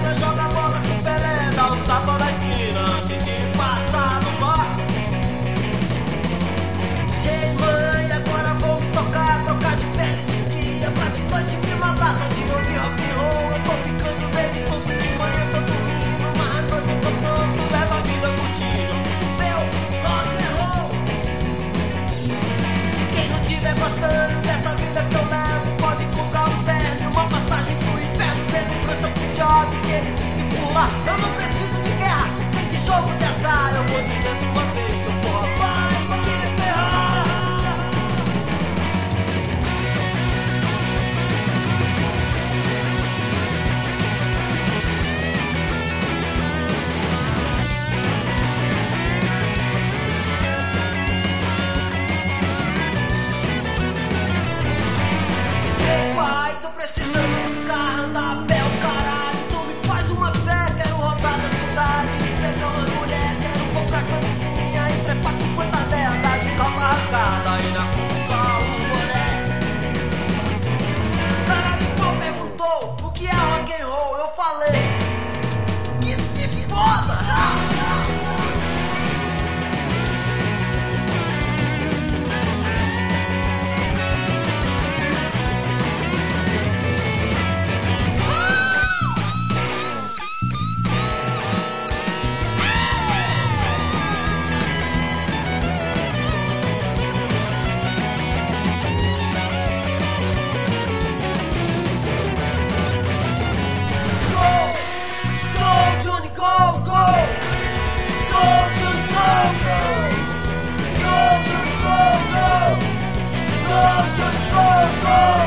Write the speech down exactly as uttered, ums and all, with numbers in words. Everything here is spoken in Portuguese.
pedra, joga a bola com o Pelé, dá um tapa na esquina antes de passar no bar. Ei mãe, agora vou me tocar, trocar de pele de dia, pra de noite me matar só de ouvir rock and roll. Eu tô ficando bem, todo de manhã tô dormindo, mas à noite eu tô pronto, leva a vida curtindo meu rock and roll. Quem não tiver gostando dessa vida que eu levo, pode comprar um terno e uma passagem pro inferno, ter lembrança pro job que ele fique por lá. Eu não preciso de guerra, nem de jogo de azar, eu vou dizer de uma vez, seu porra vai te ferrar. Ei pai, tô precisando de carro, andar a pé, o caralho. Tu me faz uma fé, quero rodar na cidade, pegar uma mulher, quero comprar camisinha e trepar com quantas dela, andar de calça rasgada e na cuca um boné. Cara de pau perguntou o que é rock and roll, eu falei que se foda. Go, Johnny, go, go! Go, Johnny, go, go!